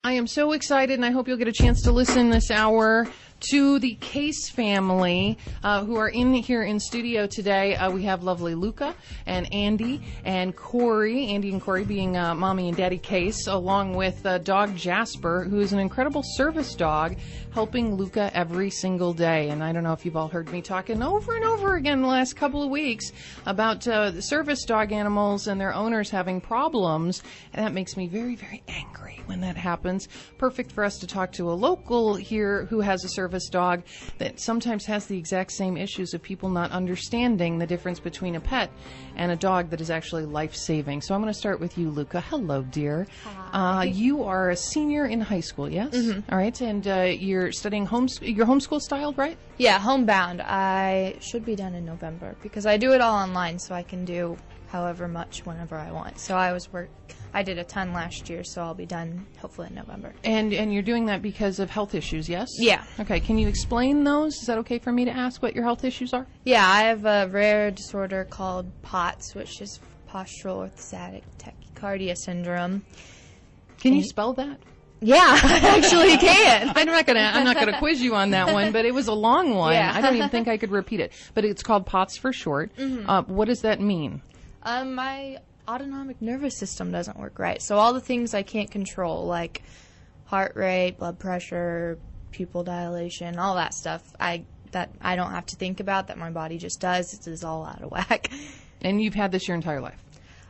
I am so excited, and I hope you'll get a chance to listen this hour to the Case family who are in here in studio today. We have lovely Luca and Andy and Corey. Andy and Corey being Mommy and Daddy Case, along with dog Jasper, who is an incredible service dog helping Luca every single day. And I don't know if you've all heard me talking over and over again the last couple of weeks about the service dog animals and their owners having problems. And that makes me very, very angry when that happens. Perfect for us to talk to a local here who has a service dog that sometimes has the exact same issues of people not understanding the difference between a pet and a dog that is actually life-saving. So I'm going to start with you, Luca. Hello, dear. Hi. You are a senior in high school, yes? Mm-hmm. All right, and you're studying your homeschool style, right? Yeah, homebound. I should be done in November because I do it all online, so I can do however much whenever I want. So I did a ton last year, so I'll be done hopefully in November. And you're doing that because of health issues, yes? Yeah. Okay, can you explain those? Is that okay for me to ask what your health issues are? Yeah, I have a rare disorder called POTS, which is postural orthostatic tachycardia syndrome. Can you spell that? Yeah, I actually can. I'm not gonna quiz you on that one, but it was a long one. Yeah. I don't even think I could repeat it. But it's called POTS for short. Mm-hmm. What does that mean? My autonomic nervous system doesn't work right. So all the things I can't control, like heart rate, blood pressure, pupil dilation, all that stuff, that I don't have to think about, that my body just does. It is all out of whack. And you've had this your entire life?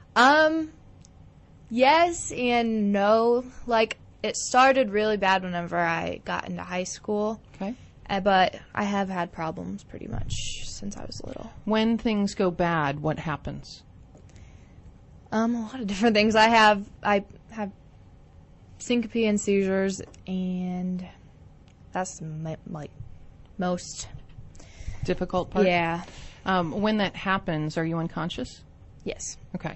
Yes and no. Like, it started really bad whenever I got into high school. Okay. But I have had problems pretty much since I was little. When things go bad, what happens? A lot of different things. I have syncope and seizures, and that's most difficult part? Yeah. When that happens, are you unconscious? Yes. Okay.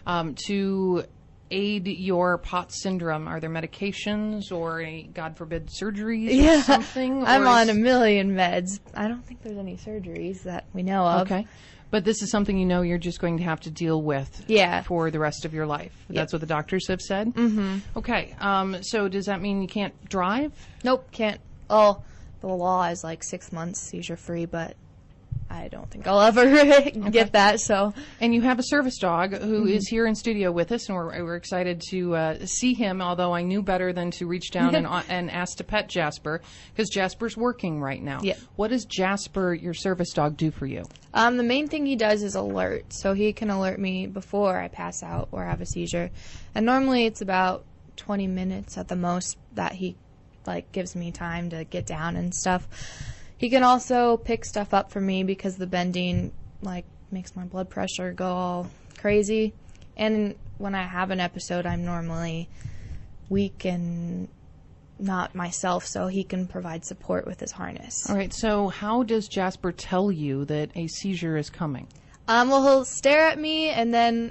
To aid your POTS syndrome, are there medications or, God forbid, surgeries or something? I'm on a million meds. I don't think there's any surgeries that we know of. Okay. But this is something you know you're just going to have to deal with for the rest of your life. Yep. That's what the doctors have said? Mm-hmm. Okay. So does that mean you can't drive? Nope, can't. Oh, the law is like 6 months seizure-free, but I don't think I'll ever get that. So, and you have a service dog who is here in studio with us, and we're excited to see him. Although I knew better than to reach down and ask to pet Jasper, because Jasper's working right now. Yeah. What does Jasper, your service dog, do for you? The main thing he does is alert. So he can alert me before I pass out or have a seizure, and normally it's about 20 minutes at the most that he gives me time to get down and stuff. He can also pick stuff up for me because the bending, makes my blood pressure go all crazy. And when I have an episode, I'm normally weak and not myself, so he can provide support with his harness. All right, so how does Jasper tell you that a seizure is coming? Well, he'll stare at me, and then,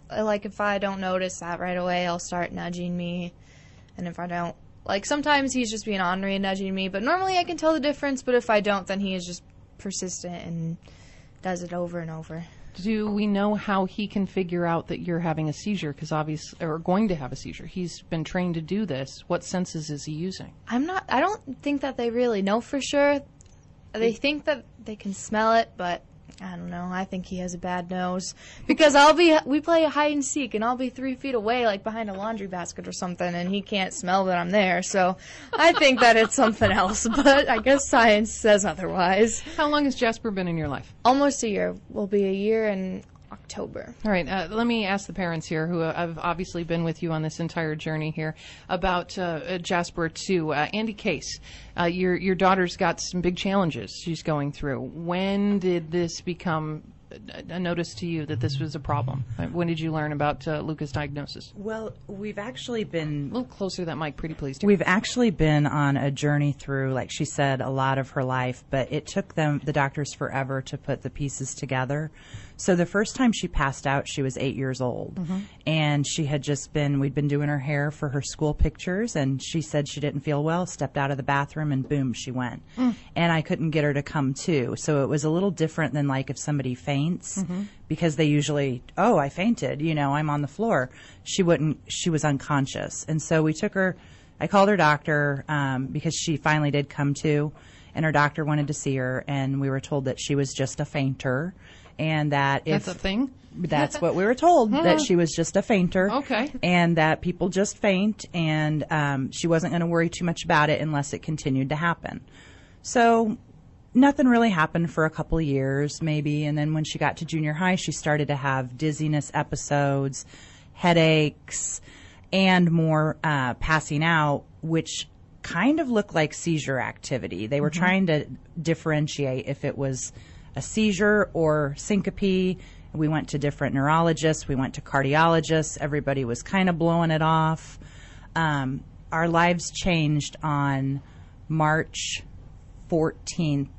if I don't notice that right away, he'll start nudging me. And if I don't, sometimes he's just being ornery and nudging me, but normally I can tell the difference, but if I don't, then he is just persistent and does it over and over. Do we know how he can figure out that you're having a seizure, or going to have a seizure? He's been trained to do this. What senses is he using? I don't think that they really know for sure. They think that they can smell it, but I don't know. I think he has a bad nose because we play hide and seek, and I'll be 3 feet away, behind a laundry basket or something, and he can't smell that I'm there. So I think that it's something else, but I guess science says otherwise. How long has Jasper been in your life? Almost a year. Will be a year in October. All right. Let me ask the parents here who have obviously been with you on this entire journey here about Jasper too. Andy Case, your daughter's got some big challenges she's going through. When did this become a notice to you that this was a problem? When did you learn about Luca's diagnosis? Well, we've actually been... A little closer to that mic, pretty please. Dear. We've actually been on a journey through, like she said, a lot of her life, but it took the doctors forever to put the pieces together. So the first time she passed out, she was 8 years old. Mm-hmm. And she had we'd been doing her hair for her school pictures, and she said she didn't feel well, stepped out of the bathroom, and boom, she went. And I couldn't get her to come to. So it was a little different than if somebody faints, because they usually, I fainted, I'm on the floor. She was unconscious. And so we took her I called her doctor because she finally did come to, and her doctor wanted to see her, and we were told that she was just a fainter, and that if That's a thing? that's what we were told, that she was just a fainter. Okay. And that people just faint, and she wasn't going to worry too much about it unless it continued to happen. So nothing really happened for a couple of years, maybe. And then when she got to junior high, she started to have dizziness episodes, headaches, and more passing out, which kind of looked like seizure activity. They were trying to differentiate if it was a seizure or syncope. We went to different neurologists. We went to cardiologists. Everybody was kind of blowing it off. Our lives changed on March 14th,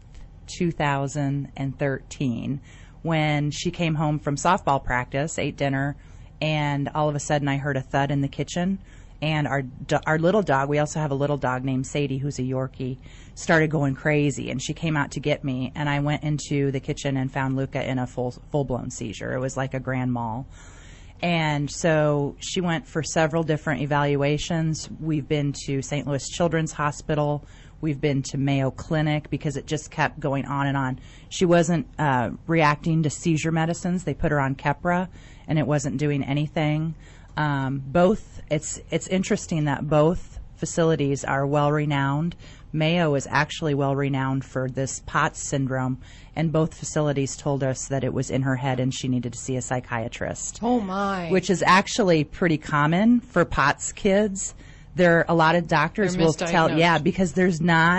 2013, when she came home from softball practice, ate dinner, and all of a sudden I heard a thud in the kitchen. And our little dog, we also have a little dog named Sadie, who's a Yorkie, started going crazy. And she came out to get me. And I went into the kitchen and found Luca in a full-blown seizure. It was like a grand mal. And so she went for several different evaluations. We've been to St. Louis Children's Hospital. We've been to Mayo Clinic because it just kept going on and on. She wasn't reacting to seizure medicines. They put her on Keppra, and it wasn't doing anything. It's interesting that both facilities are well-renowned. Mayo is actually well-renowned for this POTS syndrome, and both facilities told us that it was in her head and she needed to see a psychiatrist. Oh, my. Which is actually pretty common for POTS kids. A lot of doctors will tell, because it's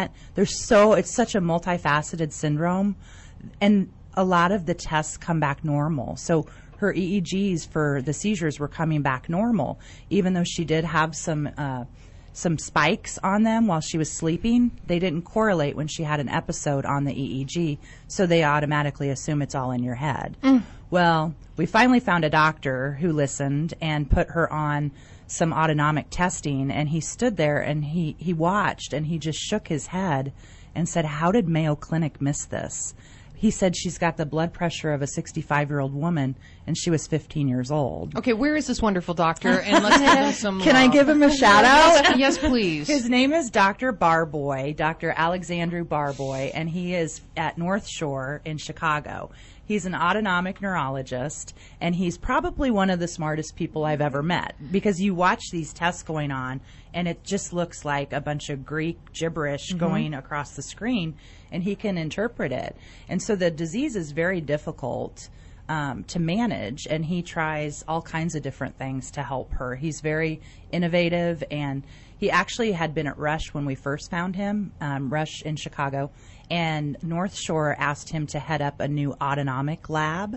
such a multifaceted syndrome, and a lot of the tests come back normal. So her EEGs for the seizures were coming back normal, even though she did have some spikes on them while she was sleeping. They didn't correlate when she had an episode on the EEG, so they automatically assume it's all in your head. Well, we finally found a doctor who listened and put her on some autonomic testing, and he stood there and he watched, and he just shook his head and said, "How did Mayo Clinic miss this?" He said she's got the blood pressure of a 65-year-old woman, and she was 15 years old. Okay, where is this wonderful doctor? And let's give him some Can I give him a shout-out? Yes, please. His name is Dr. Barboy, Dr. Alexandru Barboy, and he is at North Shore in Chicago. He's an autonomic neurologist, and he's probably one of the smartest people I've ever met, because you watch these tests going on, and it just looks like a bunch of Greek gibberish going across the screen, and he can interpret it. And so the disease is very difficult to manage, and he tries all kinds of different things to help her. He's very innovative, and he actually had been at Rush when we first found him, Rush in Chicago, and North Shore asked him to head up a new autonomic lab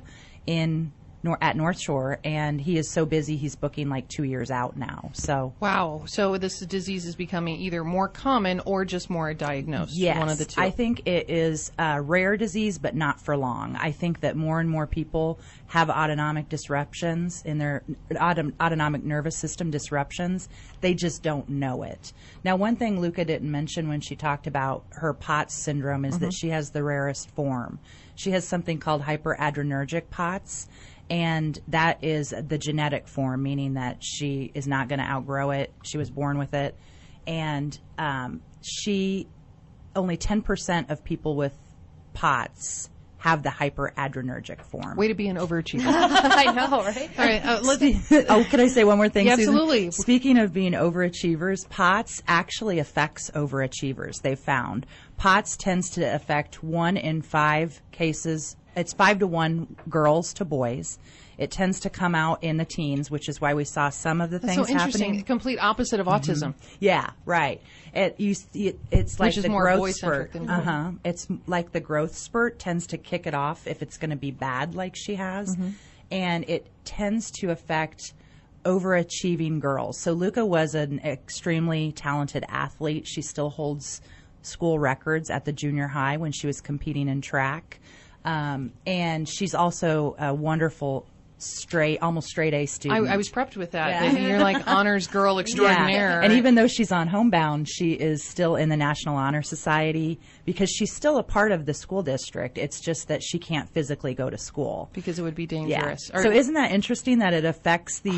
at North Shore, and he is so busy he's booking like 2 years out now. So wow. So this disease is becoming either more common or just more diagnosed. Yes, one of the two. I think it is a rare disease, but not for long. I think that more and more people have autonomic disruptions in their autonomic nervous system disruptions. They just don't know it. Now, one thing Luca didn't mention when she talked about her POTS syndrome is that she has the rarest form. She has something called hyperadrenergic POTS, and that is the genetic form, meaning that she is not going to outgrow it. She was born with it. And only 10% of people with POTS have the hyperadrenergic form. Way to be an overachiever. I know, right? All right. Can I say one more thing, Yeah, Susan? absolutely. Speaking of being overachievers, POTS actually affects overachievers, they've found. POTS tends to affect 1 in 5 cases. It's 5 to 1 girls to boys. It tends to come out in the teens, which is why we saw some of the That's things so interesting. happening. Complete opposite of autism. Yeah, right. It's like Which is the more growth boy-centric spurt. than It's like the growth spurt tends to kick it off if it's going to be bad, like she has, and it tends to affect overachieving girls. So Luca was an extremely talented athlete. She still holds school records at the junior high when she was competing in track, and she's also a wonderful almost straight A student. I was prepped with that. Yeah. That you're like honors girl extraordinaire. And even though she's on homebound, she is still in the National Honor Society because she's still a part of the school district. It's just that she can't physically go to school. Because it would be Yeah. dangerous. Or- So isn't that interesting that it affects these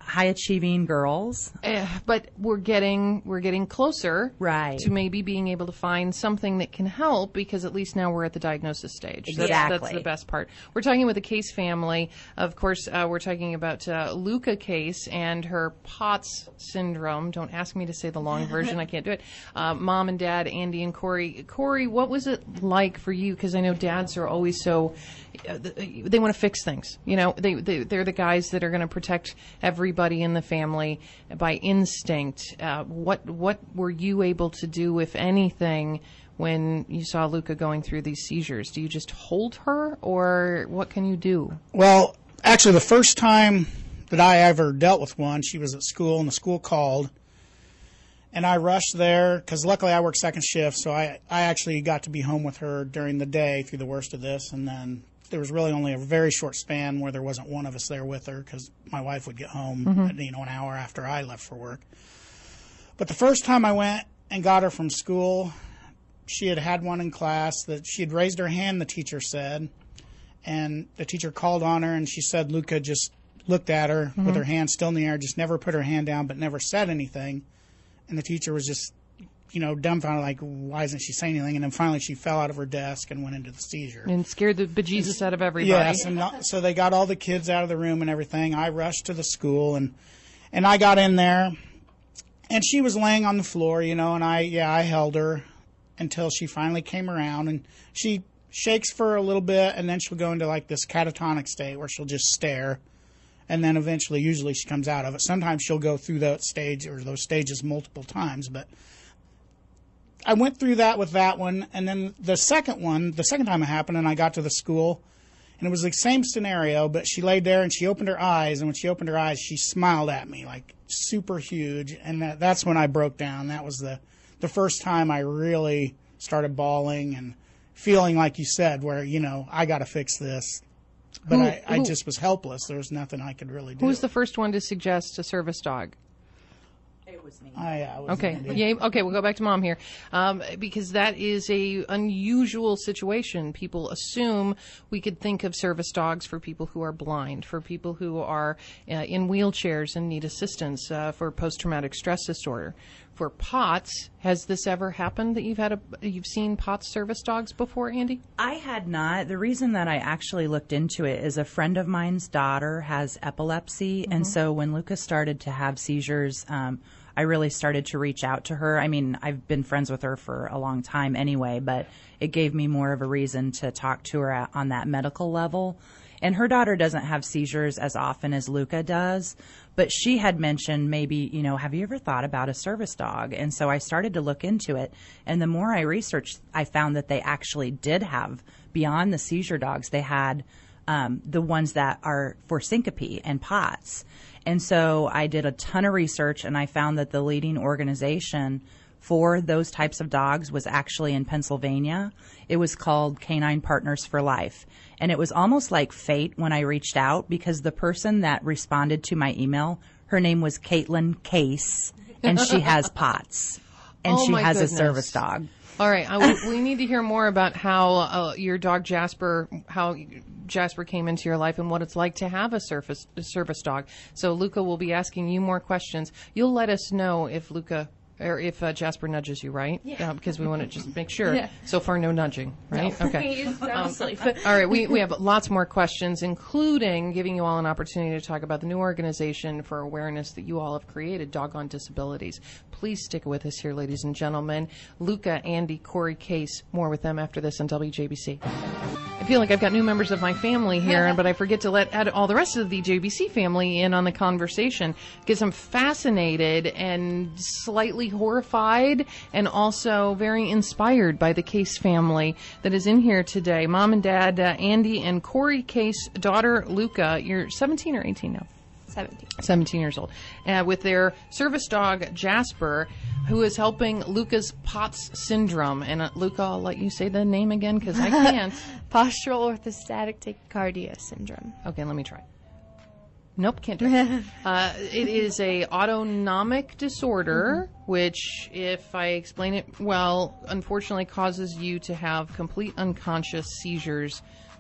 high-achieving girls. But we're getting closer, Right. to maybe being able to find something that can help, because at least now we're at the diagnosis stage. Exactly. That's the best part. We're talking with the Case family. Of course, we're talking about Luca Case and her POTS syndrome. Don't ask me to say the long version. I can't do it. Mom and Dad, Andy and Corey. Corey, what was it like for you? Because I know dads are always so... they want to fix things. You know, they're the guys that are going to protect everybody in the family by instinct. What were you able to do, if anything, when you saw Luca going through these seizures? Do you just hold her, or what can you do? Well, actually, the first time that I ever dealt with one, she was at school, and the school called. And I rushed there, because luckily I work second shift, so I actually got to be home with her during the day through the worst of this. And then there was really only a very short span where there wasn't one of us there with her, because my wife would get home, an hour after I left for work. But the first time I went and got her from school, she had one in class that she had raised her hand, the teacher said. And the teacher called on her, and she said Luca just looked at her with her hand still in the air, just never put her hand down, but never said anything. And the teacher was just, dumbfounded, like, why isn't she saying anything? And then finally she fell out of her desk and went into the seizure. And scared the bejesus out of everybody. Yes, and so they got all the kids out of the room and everything. I rushed to the school, and I got in there, and she was laying on the floor, and I held her until she finally came around, and she shakes for a little bit, and then she'll go into, like, this catatonic state where she'll just stare. And then eventually, usually she comes out of it. Sometimes she'll go through that stage or those stages multiple times. But I went through that with that one. And then the second time it happened, and I got to the school, and it was the same scenario, but she laid there and she opened her eyes. And when she opened her eyes, she smiled at me, like super huge. And that's when I broke down. That was the first time I really started bawling and feeling, like you said, where, I got to fix this. But I just was helpless. There was nothing I could really do. Who was the first one to suggest a service dog? It was me. Okay. Yeah. Okay. We'll go back to Mom here, because that is a unusual situation. People assume we could think of service dogs for people who are blind, for people who are in wheelchairs and need assistance, for post-traumatic stress disorder. For POTS, has this ever happened that you've seen POTS service dogs before, Andy? I had not. The reason that I actually looked into it is a friend of mine's daughter has epilepsy, and so when Lucas started to have seizures, I really started to reach out to her. I mean, I've been friends with her for a long time anyway, but it gave me more of a reason to talk to her on that medical level. And her daughter doesn't have seizures as often as Luca does, but she had mentioned maybe, have you ever thought about a service dog? And so I started to look into it. And the more I researched, I found that they actually did have, beyond the seizure dogs, they had the ones that are for syncope and POTS. And so I did a ton of research, and I found that the leading organization for those types of dogs was actually in Pennsylvania. It was called Canine Partners for Life. And it was almost like fate when I reached out, because the person that responded to my email, her name was Caitlin Case, and she has POTS, and she has a service dog. All right. We need to hear more about how your dog Jasper came into your life and what it's like to have a service dog. So Luca will be asking you more questions. You'll let us know if Luca... or if Jasper nudges you, right? Yeah. Because we want to just make sure. Yeah. So far, no nudging, right? No. Okay. He's asleep. All right. We have lots more questions, including giving you all an opportunity to talk about the new organization for awareness that you all have created, Doggone Disabilities. Please stick with us here, ladies and gentlemen. Luca, Andy, Corey, Case. More with them after this on WJBC. I feel like I've got new members of my family here, but I forget to let all the rest of the JBC family in on the conversation, because I'm fascinated and slightly horrified and also very inspired by the Case family that is in here today. Mom and Dad, Andy and Corey Case, daughter Luca. You're 17 or 18 now? 17 years old. With their service dog, Jasper, who is helping Luca's POTS syndrome. And Luca, I'll let you say the name again because I can't. Postural orthostatic tachycardia syndrome. Okay, let me try. Nope, can't do it. It is a autonomic disorder, which, if I explain it well, unfortunately causes you to have complete unconscious seizures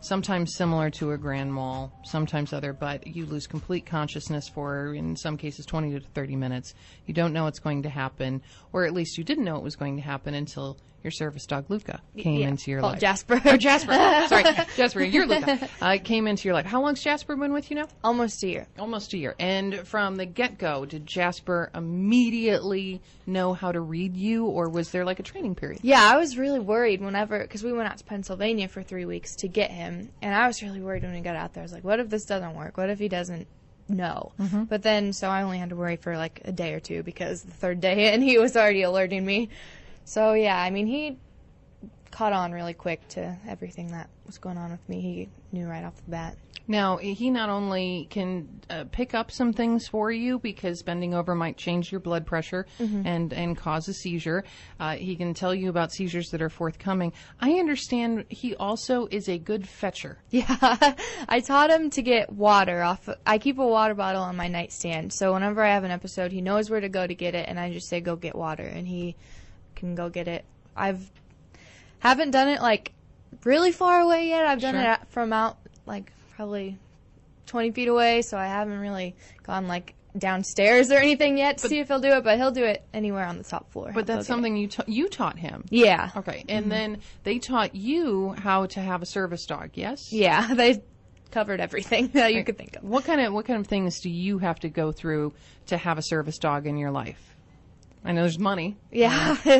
sometimes similar to a grand mal, sometimes other, but you lose complete consciousness for, in some cases, 20 to 30 minutes. You don't know what's going to happen, or at least you didn't know it was going to happen until your service dog, Luca, came into your life. Jasper. Oh, Jasper. Sorry, Jasper, you're Luca. Came into your life. How long's Jasper been with you now? Almost a year. Almost a year. And from the get-go, did Jasper immediately know how to read you, or was there like a training period? Yeah, I was really worried because we went out to Pennsylvania for 3 weeks to get him, and I was really worried when we got out there. I was like, what if this doesn't work? What if he doesn't know? But then, so I only had to worry for like a day or two, because the third day and he was already alerting me. So yeah, I mean, he caught on really quick to everything that was going on with me. He knew right off the bat. Now, he not only can pick up some things for you, because bending over might change your blood pressure and cause a seizure. He can tell you about seizures that are forthcoming. I understand he also is a good fetcher. Yeah, I taught him to get water off. I keep a water bottle on my nightstand, so whenever I have an episode, he knows where to go to get it, and I just say, go get water, and he can go get it. Haven't done it like really far away yet. I've done it from out like probably 20 feet away, so I haven't really gone like downstairs or anything yet to see if he'll do it, but he'll do it anywhere on the top floor. But that's something you taught him. Yeah. Okay, and then they taught you how to have a service dog, yes? Yeah, they covered everything that you could think of. What kind of things do you have to go through to have a service dog in your life? I know there's money. Yeah. A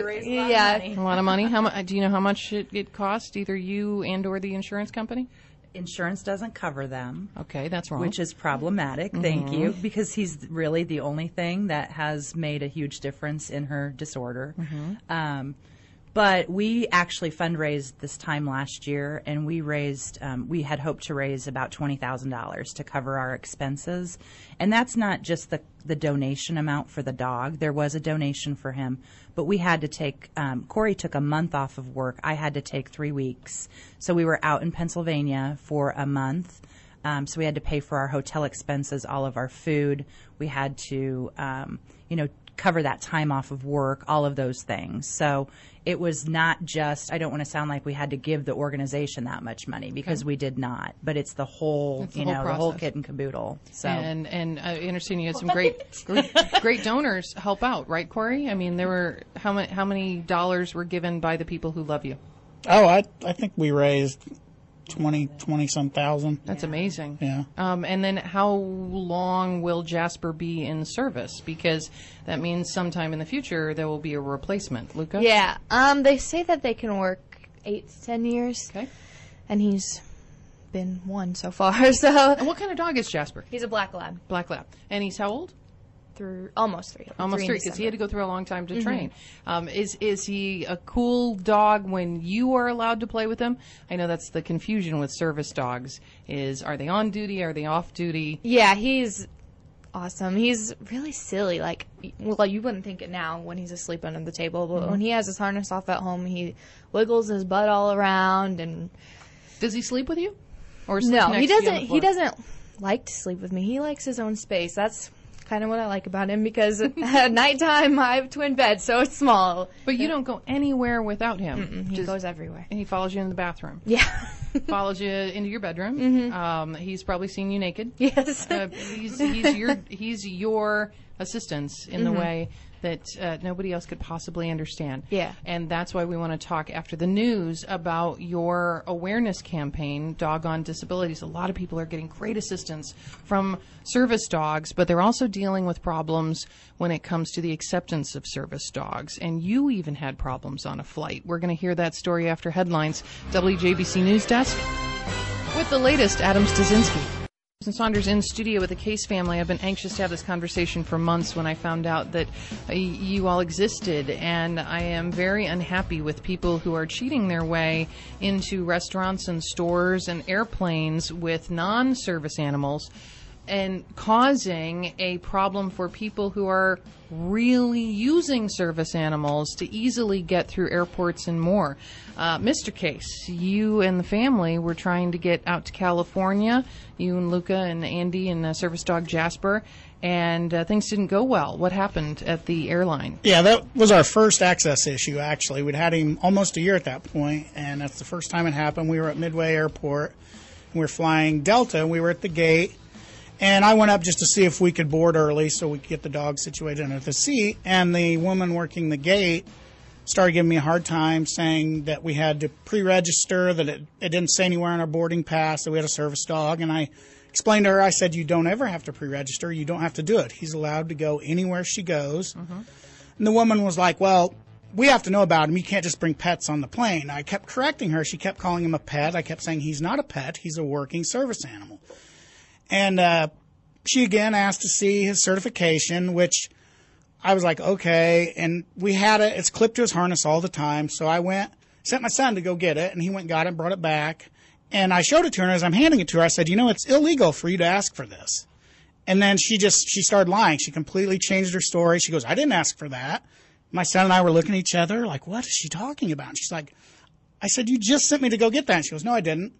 lot of money. How much? Do you know how much it cost, either you and or the insurance company? Insurance doesn't cover them. Okay, that's wrong. Which is problematic, thank you, because he's really the only thing that has made a huge difference in her disorder. But we actually fundraised this time last year, and we had hoped to raise about $20,000 to cover our expenses. And that's not just the donation amount for the dog. There was a donation for him, but we had to take, Corey took a month off of work. I had to take 3 weeks. So we were out in Pennsylvania for a month. So we had to pay for our hotel expenses, all of our food. We had to, cover that time off of work, all of those things. So it was not just, I don't want to sound like we had to give the organization that much money, because we did not. But it's the whole, the whole kit and caboodle. So and I understand you had some great donors help out, right, Corey? I mean, there were how many dollars were given by the people who love you? Oh, I think we raised 20-some thousand. That's amazing. Yeah. And then how long will Jasper be in service? Because that means sometime in the future there will be a replacement. Luca? Yeah. They say that they can work 8 to 10 years. Okay. And he's been 1 so far. So. And what kind of dog is Jasper? He's a black lab. Black lab. And he's how old? Almost 3. Almost 3, because he had to go through a long time to train. Is he a cool dog when you are allowed to play with him? I know that's the confusion with service dogs. Are they on duty? Are they off duty? Yeah, he's awesome. He's really silly. Like, well, you wouldn't think it now when he's asleep under the table, but when he has his harness off at home, he wiggles his butt all around. And does he sleep with you? Or no, he doesn't. He doesn't like to sleep with me. He likes his own space. That's kind of what I like about him, because at nighttime I have twin beds, so it's small. But you don't go anywhere without him. He goes everywhere. And he follows you in the bathroom. Yeah. Follows you into your bedroom. He's probably seen you naked. Yes. He's your assistance in the way that nobody else could possibly understand. Yeah. And that's why we want to talk after the news about your awareness campaign, Dog on Disabilities. A lot of people are getting great assistance from service dogs, but they're also dealing with problems when it comes to the acceptance of service dogs. And you even had problems on a flight. We're going to hear that story after headlines. WJBC News Desk with the latest. Adam Stasinski. Saunders in studio with the Case family. I've been anxious to have this conversation for months when I found out that you all existed, and I am very unhappy with people who are cheating their way into restaurants and stores and airplanes with non-service animals and causing a problem for people who are really using service animals to easily get through airports and more. Mr. Case, you and the family were trying to get out to California, you and Luca and Andy and service dog Jasper, and things didn't go well. What happened at the airline? Yeah, that was our first access issue, actually. We'd had him almost a year at that point, and that's the first time it happened. We were at Midway Airport, and we were flying Delta, and we were at the gate, and I went up just to see if we could board early so we could get the dog situated under the seat, and the woman working the gate started giving me a hard time, saying that we had to pre-register, that it didn't say anywhere on our boarding pass that we had a service dog. And I explained to her, I said, you don't ever have to pre-register. You don't have to do it. He's allowed to go anywhere she goes. Mm-hmm. And the woman was like, well, we have to know about him. You can't just bring pets on the plane. I kept correcting her. She kept calling him a pet. I kept saying he's not a pet. He's a working service animal. And she again asked to see his certification, which I was like, okay, and we had it. It's clipped to his harness all the time. So I sent my son to go get it, and he went and got it, brought it back. And I showed it to her, and as I'm handing it to her, I said, it's illegal for you to ask for this. And then she started lying. She completely changed her story. She goes, I didn't ask for that. My son and I were looking at each other like, what is she talking about? And she's like, I said, you just sent me to go get that. And she goes, no, I didn't.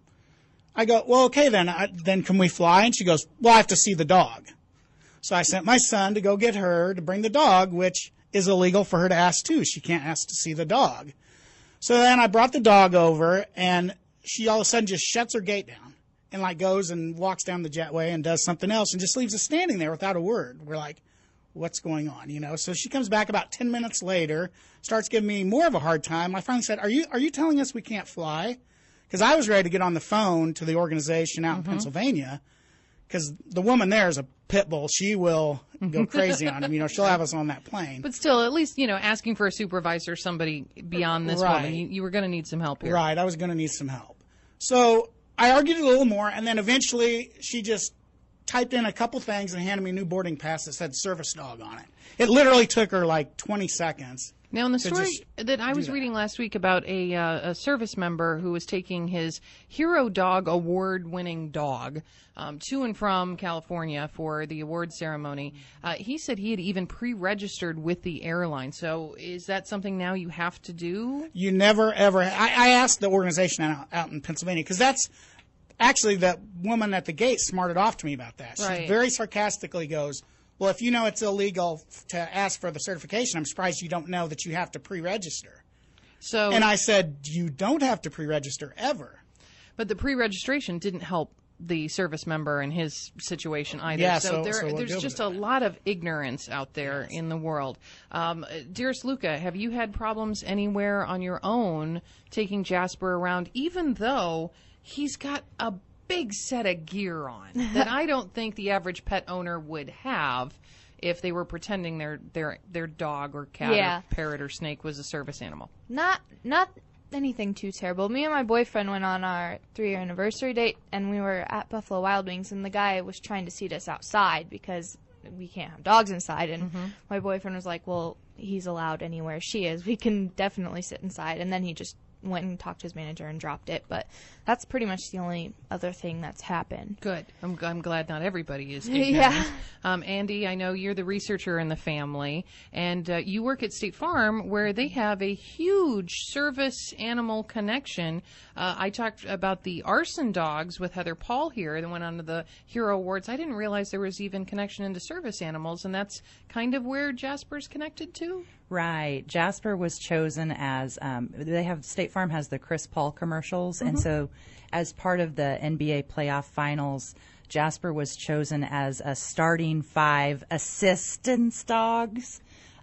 I go, well, okay, then can we fly? And she goes, well, I have to see the dog. So I sent my son to go get her to bring the dog, which is illegal for her to ask too. She can't ask to see the dog. So then I brought the dog over, and she all of a sudden just shuts her gate down and like goes and walks down the jetway and does something else and just leaves us standing there without a word. We're like, what's going on? So she comes back about 10 minutes later, starts giving me more of a hard time. I finally said, are you telling us we can't fly? Because I was ready to get on the phone to the organization out in Pennsylvania, because the woman there is a pit bull. She will go crazy on him. She'll have us on that plane. But still, at least, asking for a supervisor, somebody beyond this woman, you were going to need some help here. Right, I was going to need some help. So I argued a little more, and then eventually she just typed in a couple things and handed me a new boarding pass that said service dog on it. It literally took her like 20 seconds. Now, in the story that I was reading last week about a service member who was taking his Hero Dog award-winning dog to and from California for the award ceremony, he said he had even pre-registered with the airline. So is that something now you have to do? You never, ever. I asked the organization out in Pennsylvania, because that's actually that woman at the gate smarted off to me about that. She very sarcastically goes, well, if you know it's illegal to ask for the certification, I'm surprised you don't know that you have to pre-register. And I said, you don't have to pre-register ever. But the pre-registration didn't help the service member in his situation either. Yeah, so there's just a lot of ignorance out there in the world. Dearest Luca, have you had problems anywhere on your own taking Jasper around, even though he's got a big set of gear on that I don't think the average pet owner would have if they were pretending their dog or cat or parrot or snake was a service animal? Not anything too terrible. Me and my boyfriend went on our 3-year anniversary date, and we were at Buffalo Wild Wings, and the guy was trying to seat us outside because we can't have dogs inside. And my boyfriend was like, well, he's allowed anywhere she is. We can definitely sit inside. And then he just went and talked to his manager and dropped it. But that's pretty much the only other thing that's happened. Good. I'm glad not everybody is ignorant. Andy, I know you're the researcher in the family, and you work at State Farm, where they have a huge service animal connection. I talked about the arson dogs with Heather Paul here that went on to the Hero Awards. I didn't realize there was even connection into service animals, and that's kind of where Jasper's connected to? Right. Jasper was chosen as, State Farm has the Chris Paul commercials, and so as part of the NBA playoff finals, Jasper was chosen as a starting 5 assistance dogs.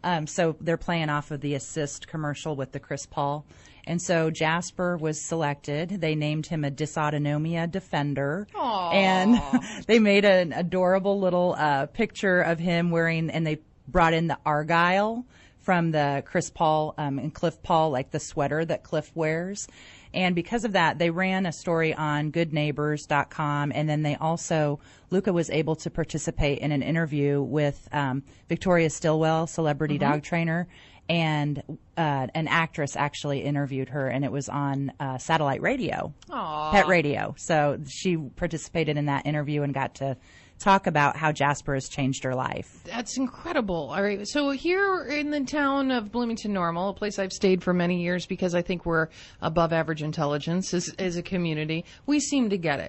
So they're playing off of the assist commercial with the Chris Paul. And so Jasper was selected. They named him a dysautonomia defender. Aww. And they made an adorable little picture of him wearing, and they brought in the Argyle from the Chris Paul and Cliff Paul, like the sweater that Cliff wears. And because of that, they ran a story on goodneighbors.com. And then they also, Luca was able to participate in an interview with Victoria Stilwell, celebrity dog trainer, and an actress actually interviewed her, and it was on satellite radio, Pet Radio. So she participated in that interview and got to talk about how Jasper has changed her life. That's incredible. All right. So here in the town of Bloomington Normal, a place I've stayed for many years because I think we're above average intelligence as a community, we seem to get it.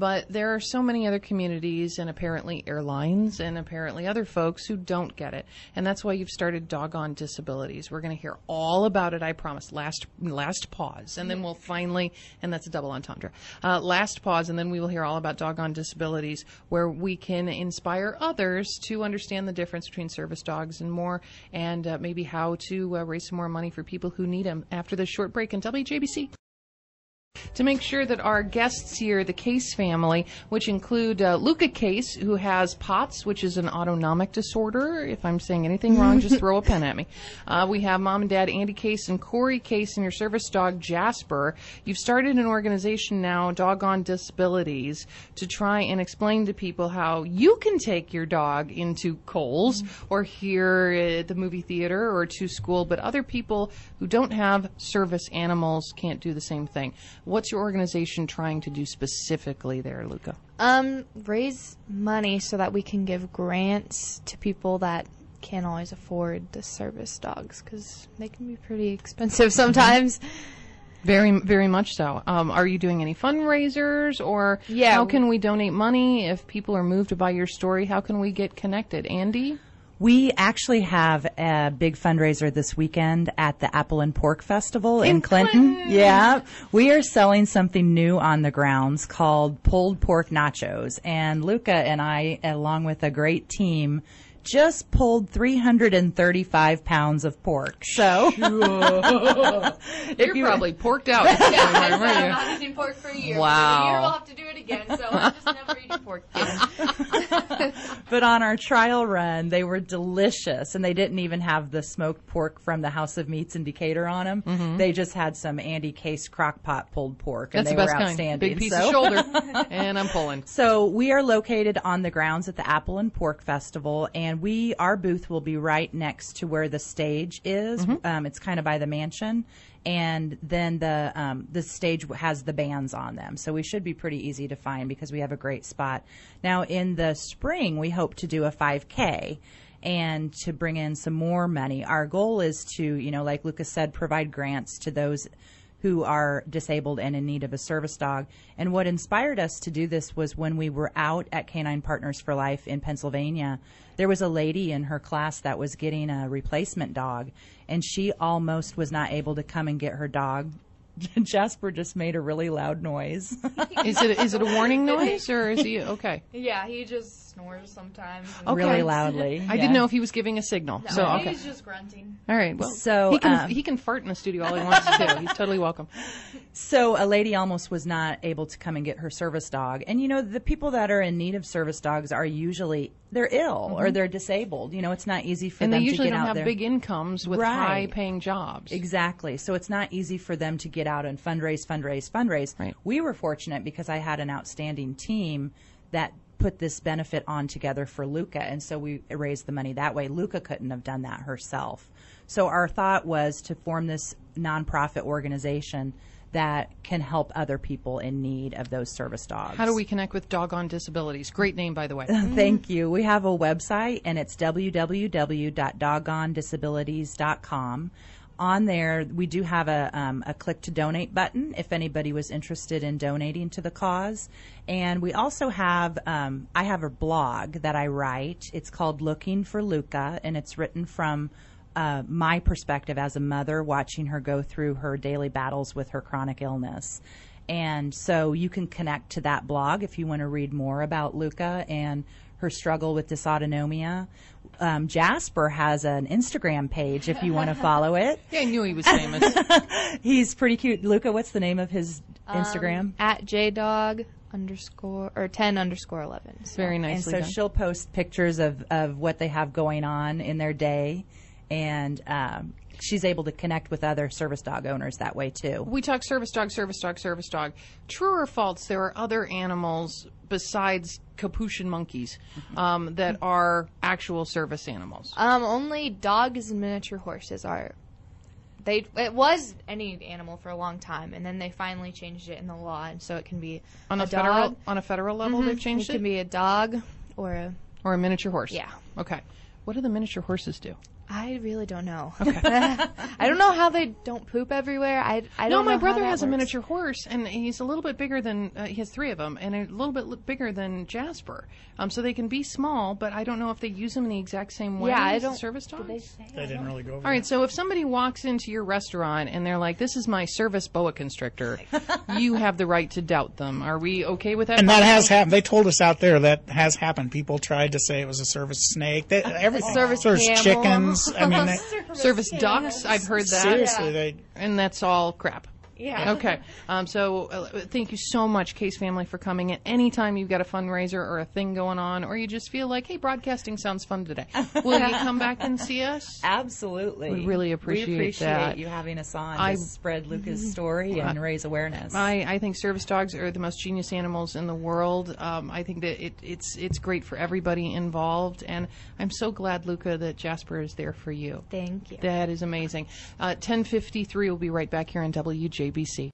But there are so many other communities and apparently airlines and apparently other folks who don't get it. And that's why you've started Doggone Disabilities. We're going to hear all about it, I promise. Last pause. And then we'll finally, and that's a double entendre, last pause, and then we will hear all about Doggone Disabilities, where we can inspire others to understand the difference between service dogs and more, and maybe how to raise some more money for people who need them after this short break in WJBC. To make sure that our guests here, the Case family, which include Luca Case, who has POTS, which is an autonomic disorder. If I'm saying anything wrong, just throw a pen at me. We have Mom and Dad Andy Case and Corey Case and your service dog Jasper. You've started an organization now, Doggone Disabilities, to try and explain to people how you can take your dog into Kohl's or here at the movie theater or to school, but other people who don't have service animals can't do the same thing. What's your organization trying to do specifically there, Luca? Raise money so that we can give grants to people that can't always afford the service dogs, because they can be pretty expensive sometimes. Very, very much so. Are you doing any fundraisers, or Yeah. how can we donate money if people are moved by your story? How can we get connected? Andy? We actually have a big fundraiser this weekend at the Apple and Pork Festival in Clinton. Yeah. We are selling something new on the grounds called pulled pork nachos. And Luca and I, along with a great team, just pulled 335 pounds of pork. So You're probably porked out. I'm not eating pork for a year. Wow. In a year we'll have to do it again, so I'm just never eating pork again. But on our trial run, they were delicious, and they didn't even have the smoked pork from the House of Meats in Decatur on them. They just had some Andy Case crock-pot pulled pork, and That's they the best were kind. outstanding. Big piece of shoulder. And I'm pulling. So we are located on the grounds at the Apple and Pork Festival, and our booth will be right next to where the stage is. It's kind of by the mansion, and then the stage has the bands on them. So we should be pretty easy to find because we have a great spot. Now in the spring, we hope to do a 5K and to bring in some more money. Our goal is to, like Lucas said, provide grants to those who are disabled and in need of a service dog. And what inspired us to do this was when we were out at Canine Partners for Life in Pennsylvania, there was a lady in her class that was getting a replacement dog, and she almost was not able to come and get her dog. Jasper just made a really loud noise. Is it a warning noise, or is he okay? Yeah, he just snores sometimes. Okay. Really loudly. I didn't know if he was giving a signal. So okay. He's just grunting. All right. Well, So, he can fart in the studio all he wants to. He's totally welcome. So a lady almost was not able to come and get her service dog. And, the people that are in need of service dogs are usually, they're ill or they're disabled. It's not easy for And them they to usually get don't out have there. big incomes with Right. high-paying jobs. Exactly. So it's not easy for them to get out and fundraise. Right. We were fortunate because I had an outstanding team that put this benefit on together for Luca, and so we raised the money that way. Luca couldn't have done that herself. So our thought was to form this nonprofit organization that can help other people in need of those service dogs. How do we connect with Doggone Disabilities? Great name, by the way. Thank you. We have a website, and it's www.doggonedisabilities.com. On there, we do have a click to donate button if anybody was interested in donating to the cause. And we also have, I have a blog that I write. It's called Looking for Luca, and it's written from my perspective as a mother watching her go through her daily battles with her chronic illness. And so you can connect to that blog if you want to read more about Luca and her struggle with dysautonomia. Jasper has an Instagram page if you want to follow it. Yeah, I knew he was famous. He's pretty cute. Luca, what's the name of his Instagram? At jdog_ or 10_11. So. Very And nicely so done. she'll post pictures of what they have going on in their day. And she's able to connect with other service dog owners that way, too. We talk service dog. True or false, there are other animals besides capuchin monkeys that are actual service animals. Only dogs and miniature horses are. It was any animal for a long time, and then they finally changed it in the law, and so it can be On a dog. federal level, they've changed It can be a dog or a. or a miniature horse. Yeah. Okay. What do the miniature horses do? I really don't know. Okay. I don't know how they don't poop everywhere. I don't know. My brother how that has a works. miniature horse, and he's a little bit bigger than, he has 3 of them, and a little bit bigger than Jasper. So they can be small, but I don't know if they use them in the exact same way Yeah, I as the don't. service Did dogs. they say? They didn't really go over All right, so if somebody walks into your restaurant and they're like, this is my service boa constrictor, you have the right to doubt them. Are we okay with that? And that has happened. They told us out there that has happened. People tried to say it was a service snake. Everything. service There's camel. chickens. I mean, Service ducks, I've heard that. seriously, And that's all crap. Yeah. Okay. So thank you so much, Case Family, for coming in. Anytime you've got a fundraiser or a thing going on, or you just feel like, hey, broadcasting sounds fun today, will you come back and see us? Absolutely. We really appreciate that. you having us on I- to spread Luca's story and raise awareness. I think service dogs are the most genius animals in the world. I think that it's great for everybody involved, and I'm so glad, Luca, that Jasper is there for you. Thank you. That is amazing. 10:53. We'll be right back here on WJBC.